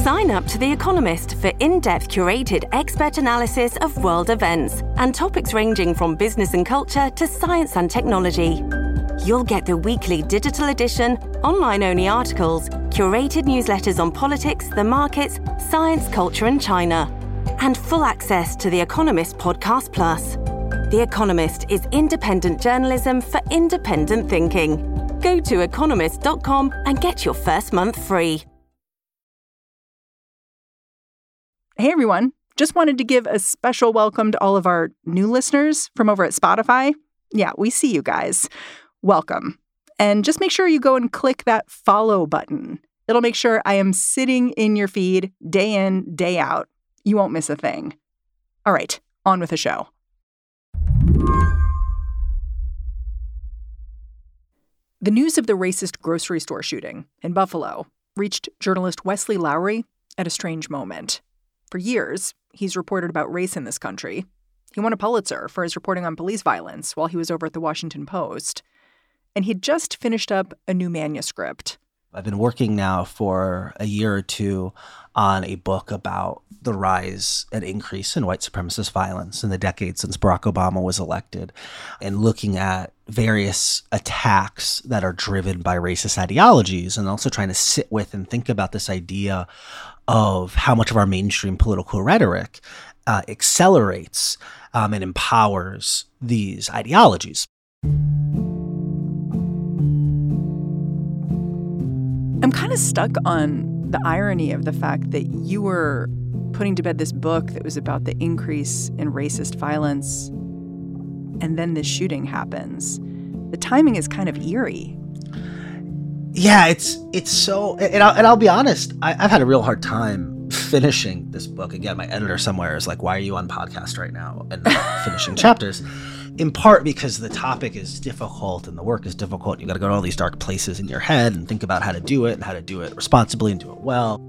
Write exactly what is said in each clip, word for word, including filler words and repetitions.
Sign up to The Economist for in-depth curated expert analysis of world events and topics ranging from business and culture to science and technology. You'll get the weekly digital edition, online-only articles, curated newsletters on politics, the markets, science, culture and China, and full access to The Economist Podcast Plus. The Economist is independent journalism for independent thinking. Go to economist dot com and get your first month free. Hey, everyone. Just wanted to give a special welcome to all of our new listeners from over at Spotify. Yeah, we see you guys. Welcome. And just make sure you go and click that follow button. It'll make sure I am sitting in your feed day in, day out. You won't miss a thing. All right, on with the show. The news of the racist grocery store shooting in Buffalo reached journalist Wesley Lowery at a strange moment. For years, he's reported about race in this country. He won a Pulitzer for his reporting on police violence while he was over at the Washington Post. And he'd just finished up a new manuscript. I've been working now for a year or two on a book about the rise and increase in white supremacist violence in the decades since Barack Obama was elected, and looking at various attacks that are driven by racist ideologies, and also trying to sit with and think about this idea of how much of our mainstream political rhetoric uh, accelerates um, and empowers these ideologies. I'm kind of stuck on the irony of the fact that you were putting to bed this book that was about the increase in racist violence, and then this shooting happens. The timing is kind of eerie. Yeah, it's it's so, and I'll, and I'll be honest, I, I've had a real hard time finishing this book. Again, my editor somewhere is like, why are you on podcast right now and not finishing chapters? In part because the topic is difficult and the work is difficult. You got to go to all these dark places in your head and think about how to do it and how to do it responsibly and do it well.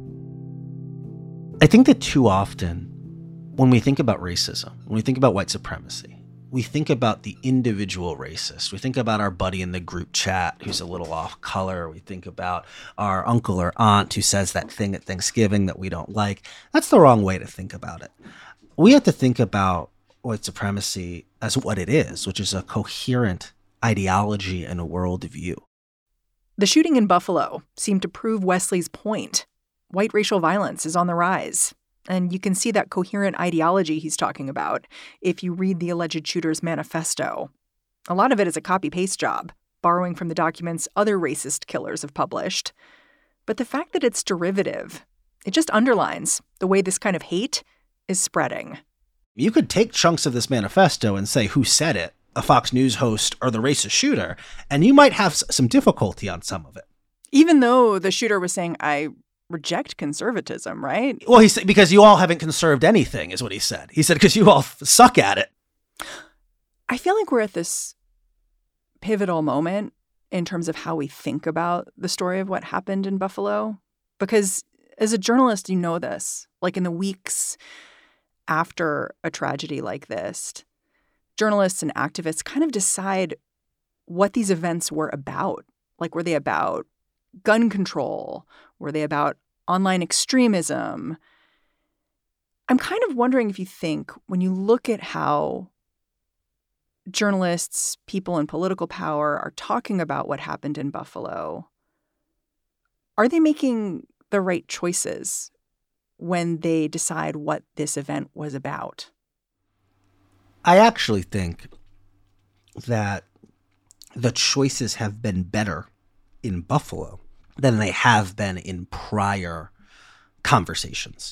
I think that too often when we think about racism, when we think about white supremacy, we think about the individual racist. We think about our buddy in the group chat who's a little off color. We think about our uncle or aunt who says that thing at Thanksgiving that we don't like. That's the wrong way to think about it. We have to think about white supremacy as what it is, which is a coherent ideology and a worldview. The shooting in Buffalo seemed to prove Wesley's point. White racial violence is on the rise. And you can see that coherent ideology he's talking about if you read the alleged shooter's manifesto. A lot of it is a copy-paste job, borrowing from the documents other racist killers have published. But the fact that it's derivative, it just underlines the way this kind of hate is spreading. You could take chunks of this manifesto and say who said it, a Fox News host or the racist shooter, and you might have some difficulty on some of it. Even though the shooter was saying, I reject conservatism, right? Well, he said, because you all haven't conserved anything, is what he said. He said, because you all suck at it. I feel like we're at this pivotal moment in terms of how we think about the story of what happened in Buffalo. Because as a journalist, you know this, like in the weeks after a tragedy like this, journalists and activists kind of decide what these events were about. Like, were they about gun control? Were they about online extremism? I'm kind of wondering if you think when you look at how journalists, people in political power are talking about what happened in Buffalo, are they making the right choices when they decide what this event was about? I actually think that the choices have been better in Buffalo than they have been in prior conversations.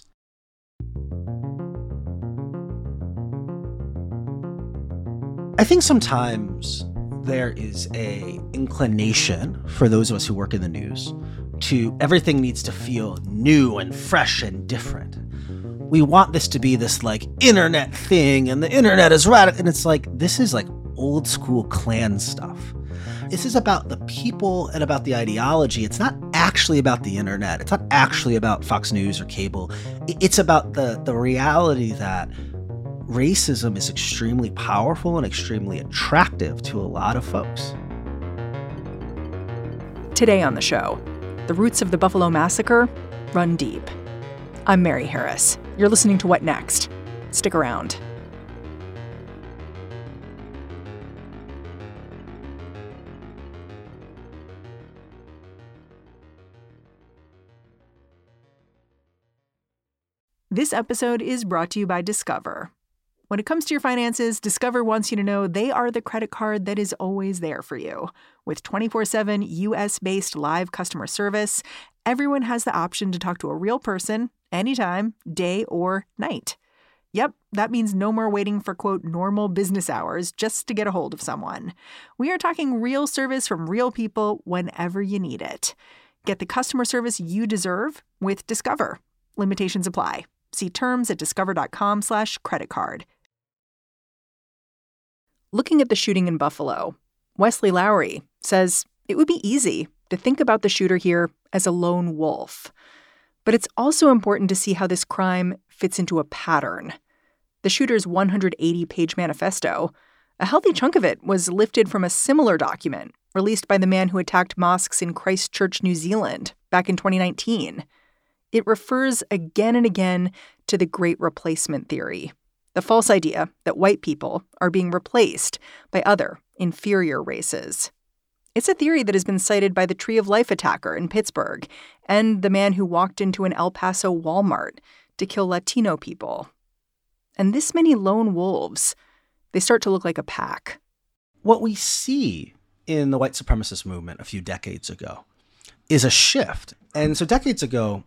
I think sometimes there is a inclination for those of us who work in the news to everything needs to feel new and fresh and different. We want this to be this like internet thing, and the internet is radical. And it's like, this is like old school Klan stuff. This is about the people and about the ideology. It's not actually about the internet. It's not actually about Fox News or cable. It's about the, the reality that racism is extremely powerful and extremely attractive to a lot of folks. Today on the show, the roots of the Buffalo Massacre run deep. I'm Mary Harris. You're listening to What Next? Stick around. This episode is brought to you by Discover. When it comes to your finances, Discover wants you to know they are the credit card that is always there for you. With twenty-four seven U S-based live customer service, everyone has the option to talk to a real person anytime, day or night. Yep, that means no more waiting for, quote, normal business hours just to get a hold of someone. We are talking real service from real people whenever you need it. Get the customer service you deserve with Discover. Limitations apply. See terms at discover.com slash credit card. Looking at the shooting in Buffalo, Wesley Lowery says it would be easy to think about the shooter here as a lone wolf. But it's also important to see how this crime fits into a pattern. The shooter's one hundred eighty page manifesto, a healthy chunk of it was lifted from a similar document released by the man who attacked mosques in Christchurch, New Zealand, back in twenty nineteen. It refers again and again to the Great Replacement theory, the false idea that white people are being replaced by other, inferior races. It's a theory that has been cited by the Tree of Life attacker in Pittsburgh and the man who walked into an El Paso Walmart to kill Latino people. And this many lone wolves, they start to look like a pack. What we see in the white supremacist movement a few decades ago is a shift. And so decades ago,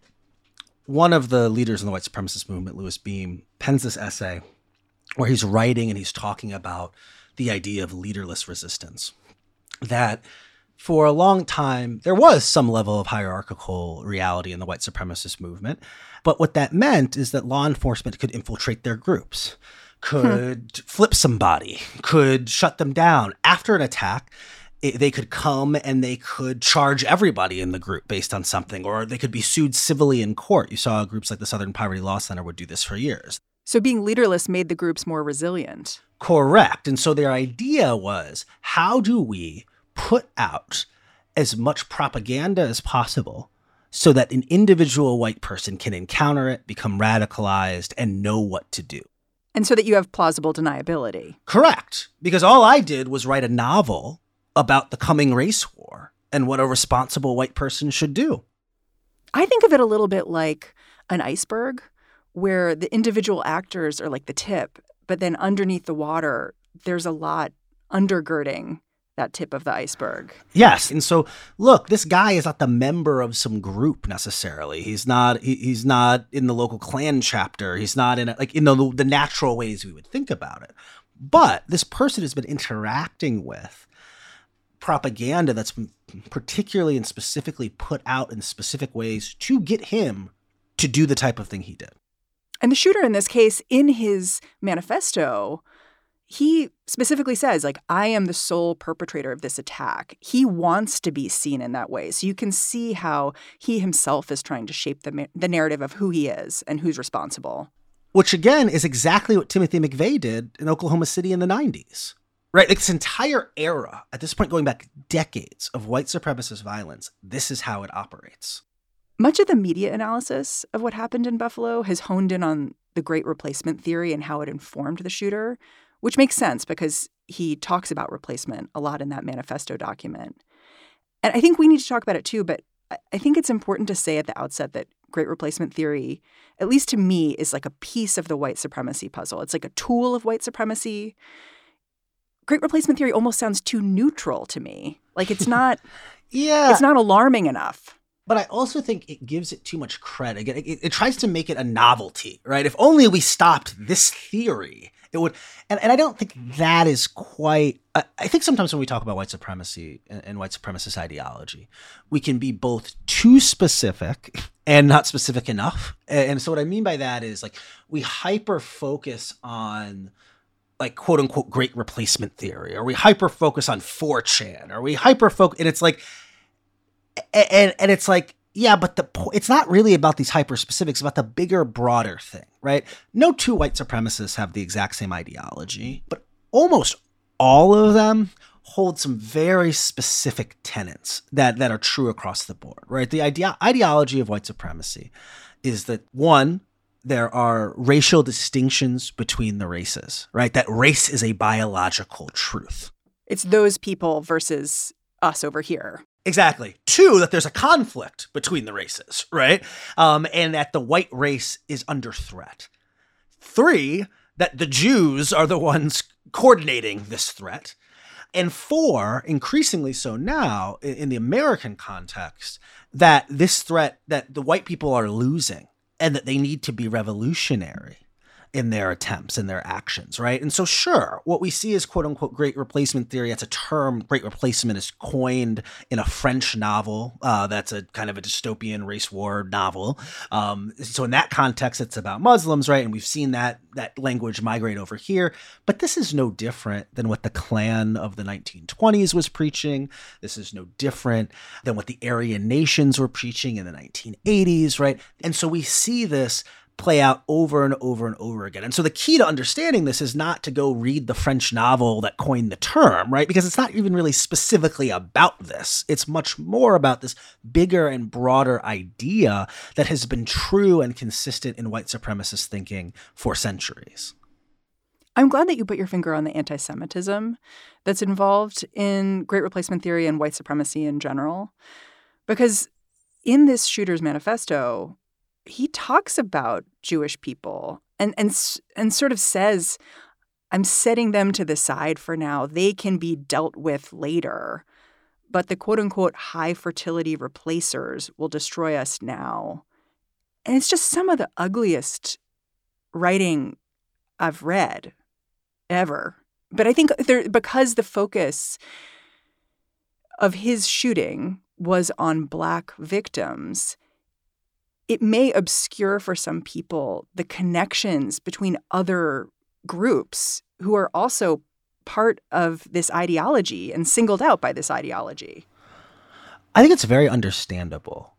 one of the leaders in the white supremacist movement, Louis Beam, pens this essay where he's writing and he's talking about the idea of leaderless resistance. That for a long time, there was some level of hierarchical reality in the white supremacist movement. But what that meant is that law enforcement could infiltrate their groups, could hmm. flip somebody, could shut them down. After an attack, it, they could come and they could charge everybody in the group based on something, or they could be sued civilly in court. You saw groups like the Southern Poverty Law Center would do this for years. So being leaderless made the groups more resilient. Correct. And so their idea was, how do we put out as much propaganda as possible so that an individual white person can encounter it, become radicalized, and know what to do? And so that you have plausible deniability. Correct. Because all I did was write a novel about the coming race war and what a responsible white person should do. I think of it a little bit like an iceberg, where the individual actors are like the tip, but then underneath the water, there's a lot undergirding that tip of the iceberg. Yes. And so, look, this guy is not the member of some group necessarily. He's not he, he's not in the local Klan chapter. He's not in a, like in the, the natural ways we would think about it. But this person has been interacting with propaganda that's been particularly and specifically put out in specific ways to get him to do the type of thing he did. And the shooter in this case, in his manifesto, he specifically says, like, I am the sole perpetrator of this attack. He wants to be seen in that way. So you can see how he himself is trying to shape the, the narrative of who he is and who's responsible. Which, again, is exactly what Timothy McVeigh did in Oklahoma City in the nineties. Right? Like, this entire era, at this point going back decades, of white supremacist violence, this is how it operates. Much of the media analysis of what happened in Buffalo has honed in on the Great Replacement theory and how it informed the shooter, which makes sense because he talks about replacement a lot in that manifesto document. And I think we need to talk about it too, but I think it's important to say at the outset that Great Replacement theory, at least to me, is like a piece of the white supremacy puzzle. It's like a tool of white supremacy. Great Replacement theory almost sounds too neutral to me. Like it's not, yeah, it's not alarming enough. But I also think it gives it too much credit. It, it, it tries to make it a novelty, right? If only we stopped this theory, it would. And, and I don't think that is quite. I, I think sometimes when we talk about white supremacy and, and white supremacist ideology, we can be both too specific and not specific enough. And, and so what I mean by that is like we hyper focus on like quote unquote great replacement theory, or we hyper focus on four chan, or we hyper focus, and it's like. And and it's like, yeah, but the it's not really about these hyper specifics, about the bigger, broader thing, right? No two white supremacists have the exact same ideology, but almost all of them hold some very specific tenets that, that are true across the board, right? The idea, ideology of white supremacy is that, one, there are racial distinctions between the races, right? That race is a biological truth. It's those people versus us over here. Exactly. Two, that there's a conflict between the races, right? Um, and that the white race is under threat. Three, that the Jews are the ones coordinating this threat. And four, increasingly so now in, in the American context, that this threat, that the white people are losing and that they need to be revolutionary in their attempts and their actions, right? And so sure, what we see is quote unquote great replacement theory. That's a term. Great replacement is coined in a French novel. Uh, that's a kind of a dystopian race war novel. Um, so in that context, it's about Muslims, right? And we've seen that that language migrate over here. But this is no different than what the Klan of the nineteen twenties was preaching. This is no different than what the Aryan nations were preaching in the nineteen eighties, right? And so we see this play out over and over and over again. And so the key to understanding this is not to go read the French novel that coined the term, right? Because it's not even really specifically about this. It's much more about this bigger and broader idea that has been true and consistent in white supremacist thinking for centuries. I'm glad that you put your finger on the anti-Semitism that's involved in Great Replacement theory and white supremacy in general, because in this Shooter's Manifesto, he talks about Jewish people and and and sort of says, I'm setting them to the side for now. They can be dealt with later. But the quote unquote high fertility replacers will destroy us now. And it's just some of the ugliest writing I've read ever. But I think there, because the focus of his shooting was on Black victims, it may obscure for some people the connections between other groups who are also part of this ideology and singled out by this ideology. I think it's very understandable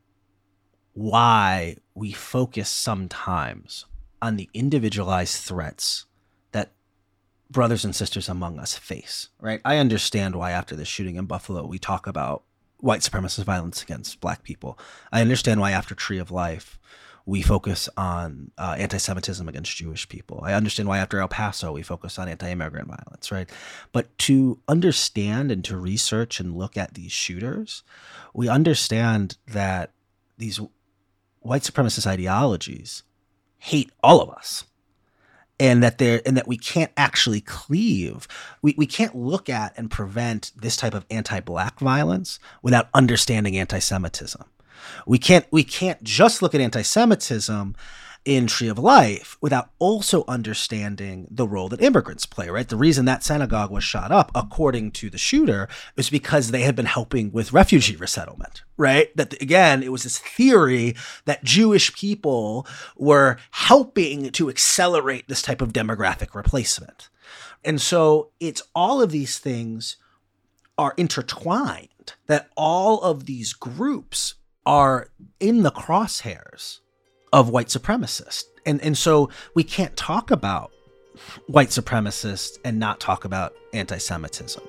why we focus sometimes on the individualized threats that brothers and sisters among us face, right? I understand why after the shooting in Buffalo, we talk about white supremacist violence against Black people. I understand why after Tree of Life, we focus on uh, anti-Semitism against Jewish people. I understand why after El Paso, we focus on anti-immigrant violence, right? But to understand and to research and look at these shooters, we understand that these white supremacist ideologies hate all of us. And that they're and that we can't actually cleave. We we can't look at and prevent this type of anti-Black violence without understanding anti-Semitism. We can't we can't just look at anti-Semitism in Tree of Life without also understanding the role that immigrants play, right? The reason that synagogue was shot up, according to the shooter, is because they had been helping with refugee resettlement, right? That, again, it was this theory that Jewish people were helping to accelerate this type of demographic replacement. And so it's all of these things are intertwined, that all of these groups are in the crosshairs of white supremacists. And and so we can't talk about white supremacists and not talk about anti-Semitism.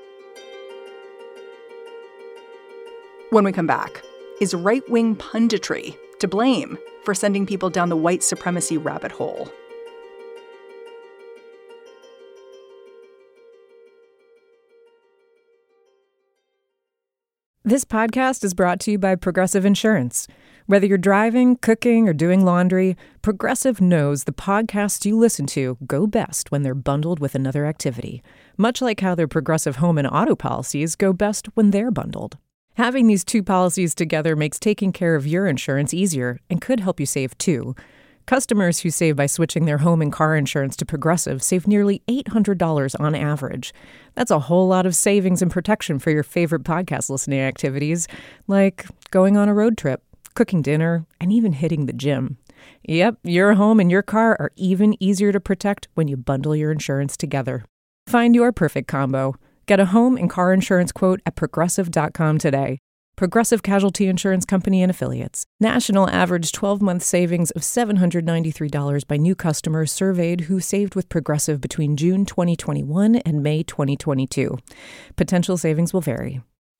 When we come back, is right-wing punditry to blame for sending people down the white supremacy rabbit hole? This podcast is brought to you by Progressive Insurance. Whether you're driving, cooking, or doing laundry, Progressive knows the podcasts you listen to go best when they're bundled with another activity, much like how their Progressive home and auto policies go best when they're bundled. Having these two policies together makes taking care of your insurance easier and could help you save too. Customers who save by switching their home and car insurance to Progressive save nearly eight hundred dollars on average. That's a whole lot of savings and protection for your favorite podcast listening activities, like going on a road trip, cooking dinner, and even hitting the gym. Yep, your home and your car are even easier to protect when you bundle your insurance together. Find your perfect combo. Get a home and car insurance quote at progressive dot com today. Progressive Casualty Insurance Company and Affiliates. National average twelve-month savings of seven hundred ninety-three dollars by new customers surveyed who saved with Progressive between June twenty twenty-one and May twenty twenty-two. Potential savings will vary.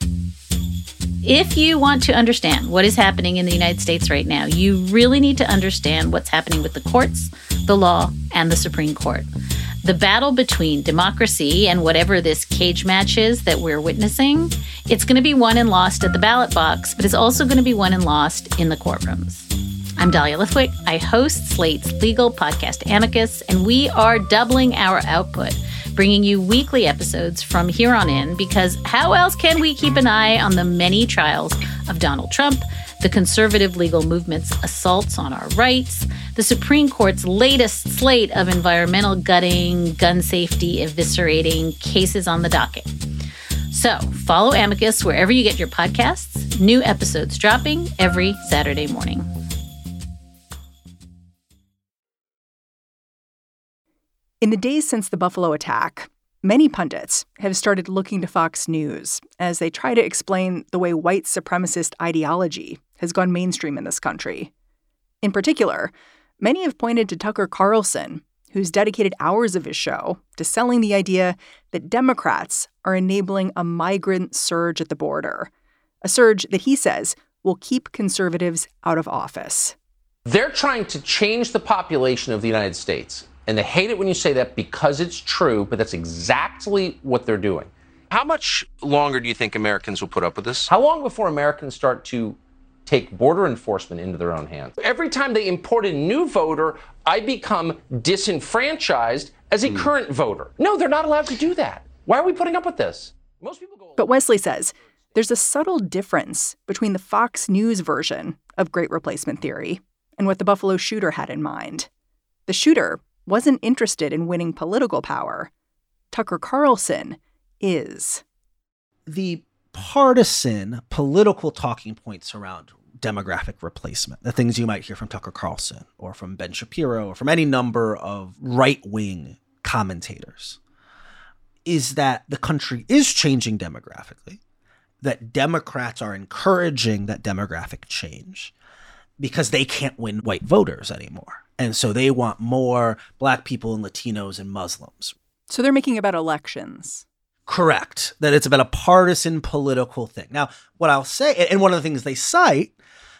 If you want to understand what is happening in the United States right now, you really need to understand what's happening with the courts, the law, and the Supreme Court. The battle between democracy and whatever this cage match is that we're witnessing, it's going to be won and lost at the ballot box, but it's also going to be won and lost in the courtrooms. I'm Dahlia Lithwick. I host Slate's legal podcast Amicus, and we are doubling our output, bringing you weekly episodes from here on in, because how else can we keep an eye on the many trials of Donald Trump, the conservative legal movement's assaults on our rights, the Supreme Court's latest slate of environmental gutting, gun safety eviscerating cases on the docket. So follow Amicus wherever you get your podcasts. New episodes dropping every Saturday morning. In the days since the Buffalo attack, many pundits have started looking to Fox News as they try to explain the way white supremacist ideology has gone mainstream in this country. In particular, many have pointed to Tucker Carlson, who's dedicated hours of his show to selling the idea that Democrats are enabling a migrant surge at the border, a surge that he says will keep conservatives out of office. They're trying to change the population of the United States. And they hate it when you say that because it's true, but that's exactly what they're doing. How much longer do you think Americans will put up with this? How long before Americans start to take border enforcement into their own hands? Every time they import a new voter, I become disenfranchised as a mm. current voter. No, they're not allowed to do that. Why are we putting up with this? Most people go. But Wesley says there's a subtle difference between the Fox News version of Great Replacement Theory and what the Buffalo shooter had in mind. The shooter wasn't interested in winning political power. Tucker Carlson is. The partisan political talking points around demographic replacement, the things you might hear from Tucker Carlson or from Ben Shapiro or from any number of right-wing commentators, is that the country is changing demographically, that Democrats are encouraging that demographic change because they can't win white voters anymore. And so they want more Black people and Latinos and Muslims. So they're making it about elections. Correct. That it's about a partisan political thing. Now, what I'll say, and one of the things they cite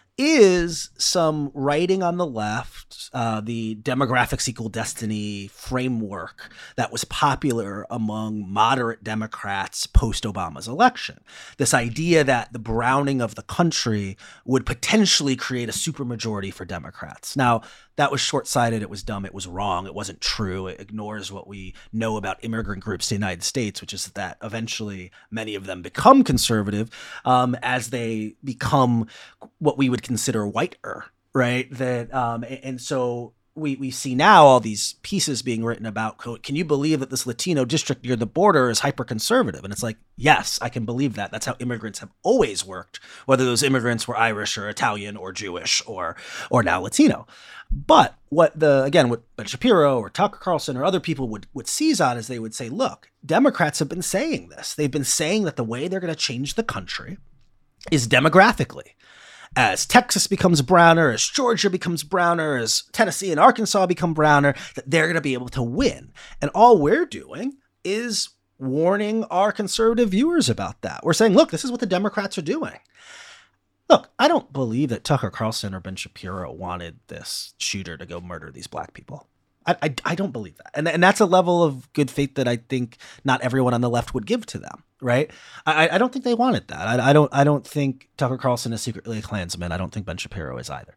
is some writing on the left, uh, the demographics equal destiny framework that was popular among moderate Democrats post-Obama's election. This idea that the browning of the country would potentially create a supermajority for Democrats. Now, that was short-sighted. It was dumb. It was wrong. It wasn't true. It ignores what we know about immigrant groups in the United States, which is that eventually many of them become conservative um, as they become what we would consider whiter, right? That um, and so we we see now all these pieces being written about, can you believe that this Latino district near the border is hyper-conservative? And it's like, yes, I can believe that. That's how immigrants have always worked, whether those immigrants were Irish or Italian or Jewish or or now Latino. But what the, again, what Ben Shapiro or Tucker Carlson or other people would, would seize on is they would say, look, Democrats have been saying this. They've been saying that the way they're going to change the country is demographically. As Texas becomes browner, as Georgia becomes browner, as Tennessee and Arkansas become browner, that they're going to be able to win. And all we're doing is warning our conservative viewers about that. We're saying, look, this is what the Democrats are doing. Look, I don't believe that Tucker Carlson or Ben Shapiro wanted this shooter to go murder these Black people. I, I, I don't believe that. And, and that's a level of good faith that I think not everyone on the left would give to them, right? I, I don't think they wanted that. I, I don't I don't think Tucker Carlson is secretly a Klansman. I don't think Ben Shapiro is either.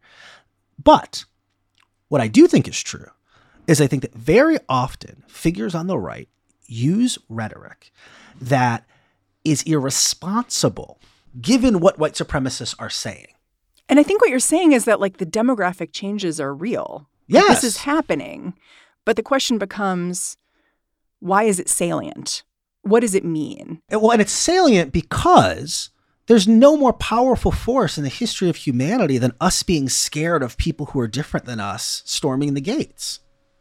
But what I do think is true is I think that very often figures on the right use rhetoric that is irresponsible given what white supremacists are saying. And I think what you're saying is that, like, the demographic changes are real. Yes. Like, this is happening. But the question becomes, why is it salient? What does it mean? Well, and it's salient because there's no more powerful force in the history of humanity than us being scared of people who are different than us storming the gates.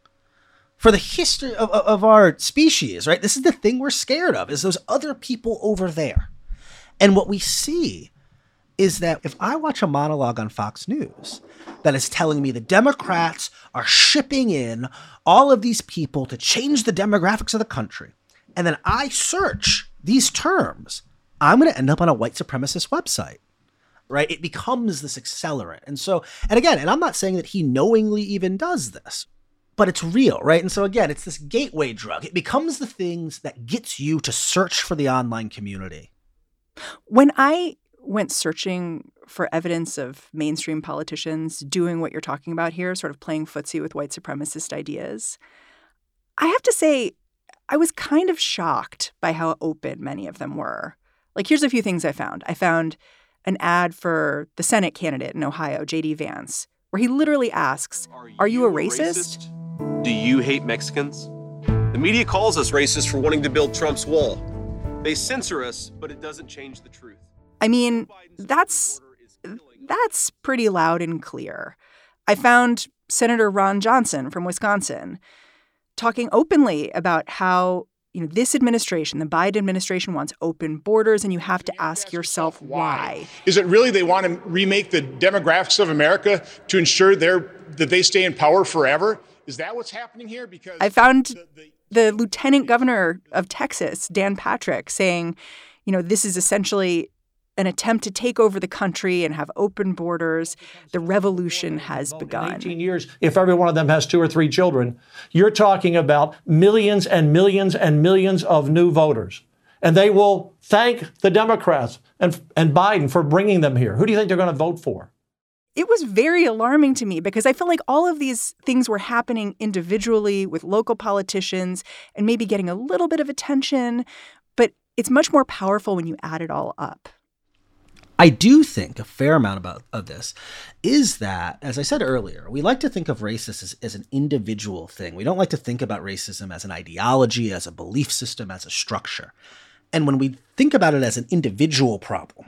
For the history of, of our species, right? This is the thing we're scared of, is those other people over there. And what we see is that if I watch a monologue on Fox News that is telling me the Democrats are shipping in all of these people to change the demographics of the country, and then I search these terms, I'm going to end up on a white supremacist website, right? It becomes this accelerant. And so, and again, and I'm not saying that he knowingly even does this, but it's real, right? And so again, it's this gateway drug. It becomes the things that gets you to search for the online community. When I went searching for evidence of mainstream politicians doing what you're talking about here, sort of playing footsie with white supremacist ideas, I have to say, I was kind of shocked by how open many of them were. Like, here's a few things I found. I found an ad for the Senate candidate in Ohio, J D Vance, where he literally asks, are you, are you a racist? racist? Do you hate Mexicans? The media calls us racist for wanting to build Trump's wall. They censor us, but it doesn't change the truth. I mean, that's that's pretty loud and clear. I found Senator Ron Johnson from Wisconsin talking openly about how, you know, this administration, the Biden administration, wants open borders, and you have to ask yourself why. Is it really they want to remake the demographics of America to ensure they're, that they stay in power forever? Is that what's happening here? Because I found the, the, the lieutenant governor of Texas, Dan Patrick, saying, you know, this is essentially an attempt to take over the country and have open borders. The revolution has begun. In eighteen years, if every one of them has two or three children, you're talking about millions and millions and millions of new voters. And they will thank the Democrats and, and Biden for bringing them here. Who do you think they're going to vote for? It was very alarming to me because I felt like all of these things were happening individually with local politicians and maybe getting a little bit of attention. But it's much more powerful when you add it all up. I do think a fair amount about of this is that, as I said earlier, we like to think of racism as, as an individual thing. We don't like to think about racism as an ideology, as a belief system, as a structure. And when we think about it as an individual problem,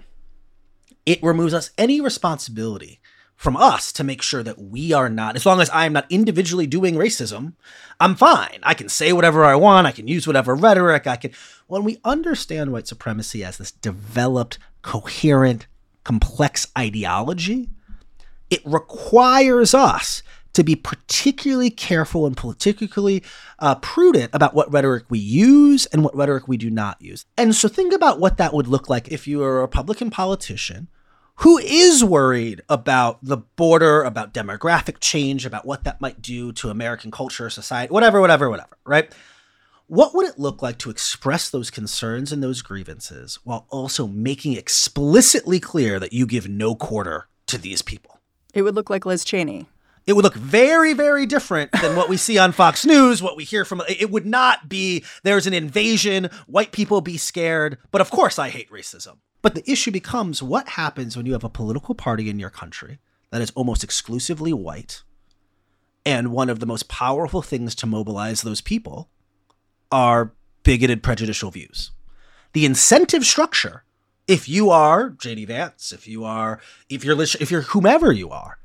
it removes us any responsibility from us to make sure that we are not, as long as I am not individually doing racism, I'm fine. I can say whatever I want. I can use whatever rhetoric I can. When we understand white supremacy as this developed, coherent, complex ideology, it requires us to be particularly careful and particularly uh, prudent about what rhetoric we use and what rhetoric we do not use. And so think about what that would look like if you were a Republican politician who is worried about the border, about demographic change, about what that might do to American culture, society, whatever, whatever, whatever, right? What would it look like to express those concerns and those grievances while also making explicitly clear that you give no quarter to these people? It would look like Liz Cheney. It would look very, very different than what we see on Fox News, what we hear from. It would not be there's an invasion, white people be scared. But of course, I hate racism. But the issue becomes what happens when you have a political party in your country that is almost exclusively white. And one of the most powerful things to mobilize those people are bigoted, prejudicial views. The incentive structure, if you are J D Vance, if you are, if you're, if you're whomever you are,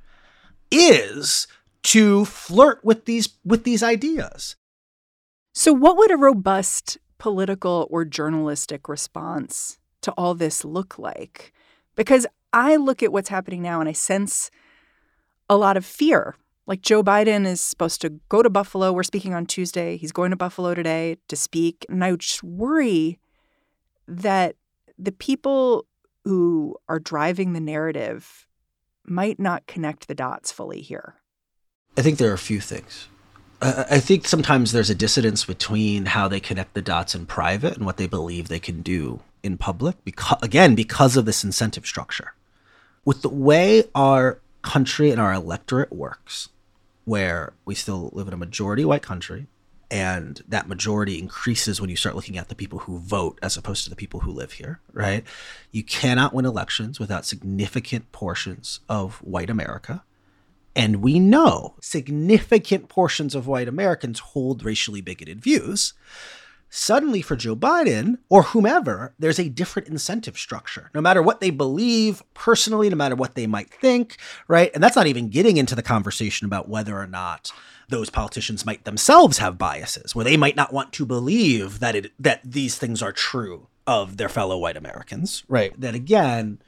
is to flirt with these with these ideas. So what would a robust political or journalistic response to all this look like? Because I look at what's happening now and I sense a lot of fear. Like Joe Biden is supposed to go to Buffalo. We're speaking on Tuesday. He's going to Buffalo today to speak. And I just worry that the people who are driving the narrative might not connect the dots fully here. I think there are a few things. I think sometimes there's a dissonance between how they connect the dots in private and what they believe they can do in public, because, again, because of this incentive structure. With the way our country and our electorate works, where we still live in a majority white country, and that majority increases when you start looking at the people who vote as opposed to the people who live here, right? You cannot win elections without significant portions of white America. And we know significant portions of white Americans hold racially bigoted views. Suddenly for Joe Biden or whomever, there's a different incentive structure, no matter what they believe personally, no matter what they might think, right? And that's not even getting into the conversation about whether or not those politicians might themselves have biases, where they might not want to believe that it that these things are true of their fellow white Americans, right? That again,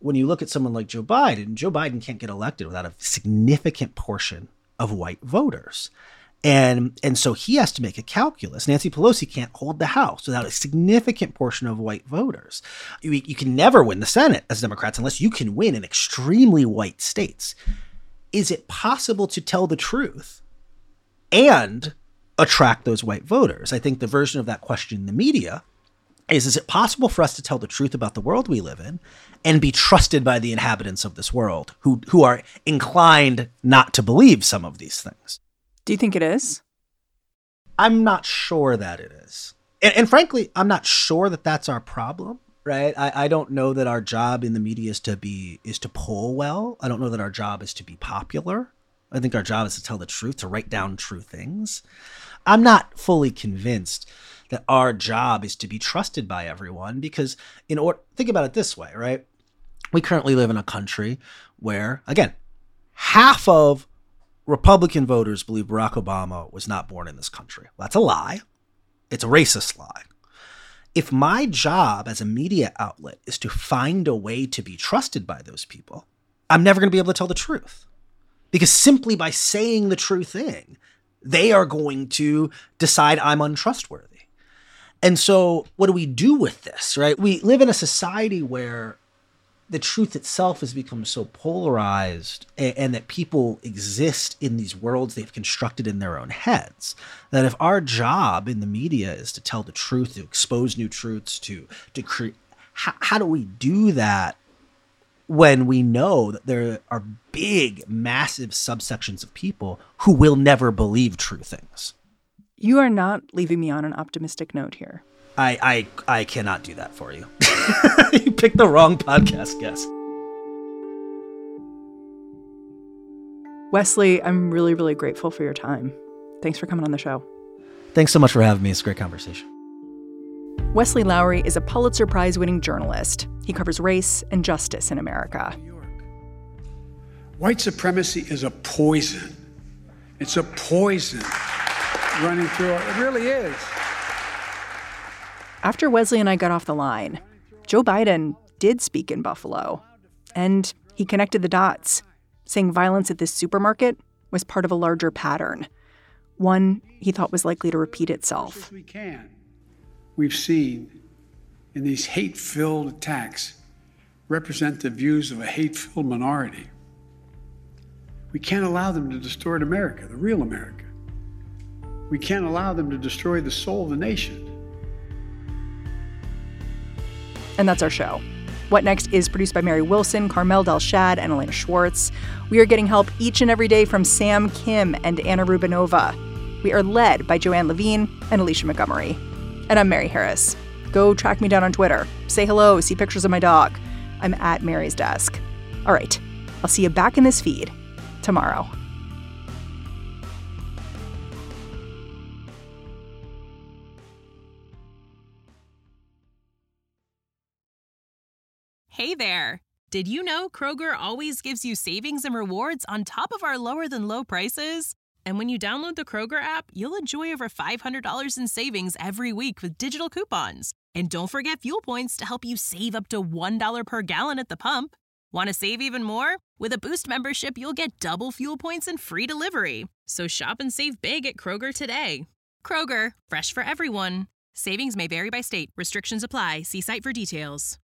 when you look at someone like Joe Biden, Joe Biden can't get elected without a significant portion of white voters. And and so he has to make a calculus. Nancy Pelosi can't hold the House without a significant portion of white voters. You, you can never win the Senate as Democrats unless you can win in extremely white states. Is it possible to tell the truth and attract those white voters? I think the version of that question in the media is, is it possible for us to tell the truth about the world we live in and be trusted by the inhabitants of this world who, who are inclined not to believe some of these things? Do you think it is? I'm not sure that it is. And, and frankly, I'm not sure that that's our problem, right? I, I don't know that our job in the media is to be is to poll well. I don't know that our job is to be popular. I think our job is to tell the truth, to write down true things. I'm not fully convinced that our job is to be trusted by everyone because in order, think about it this way, right? We currently live in a country where, again, half of Republican voters believe Barack Obama was not born in this country. Well, that's a lie. It's a racist lie. If my job as a media outlet is to find a way to be trusted by those people, I'm never going to be able to tell the truth. Because simply by saying the true thing, they are going to decide I'm untrustworthy. And so what do we do with this, right? We live in a society where the truth itself has become so polarized and, and that people exist in these worlds they've constructed in their own heads, that if our job in the media is to tell the truth, to expose new truths, to, to create, how, how do we do that when we know that there are big, massive subsections of people who will never believe true things? You are not leaving me on an optimistic note here. I I, I cannot do that for you. You picked the wrong podcast guest. Wesley, I'm really, really grateful for your time. Thanks for coming on the show. Thanks so much for having me. It's a great conversation. Wesley Lowery is a Pulitzer Prize-winning journalist. He covers race and justice in America. White supremacy is a poison. It's a poison running through it. It really is. After Wesley and I got off the line, Joe Biden did speak in Buffalo, and he connected the dots, saying violence at this supermarket was part of a larger pattern, one he thought was likely to repeat itself. As we can. We've seen in these hate-filled attacks represent the views of a hate-filled minority. We can't allow them to distort America, the real America. We can't allow them to destroy the soul of the nation. And that's our show. What Next is produced by Mary Wilson, Carmel Delshad, and Elena Schwartz. We are getting help each and every day from Sam Kim and Anna Rubinova. We are led by Joanne Levine and Alicia Montgomery. And I'm Mary Harris. Go track me down on Twitter. Say hello, see pictures of my dog. I'm at Mary's Desk. All right, I'll see you back in this feed tomorrow. Hey there! Did you know Kroger always gives you savings and rewards on top of our lower-than-low prices? And when you download the Kroger app, you'll enjoy over five hundred dollars in savings every week with digital coupons. And don't forget fuel points to help you save up to one dollar per gallon at the pump. Want to save even more? With a Boost membership, you'll get double fuel points and free delivery. So shop and save big at Kroger today. Kroger, fresh for everyone. Savings may vary by state. Restrictions apply. See site for details.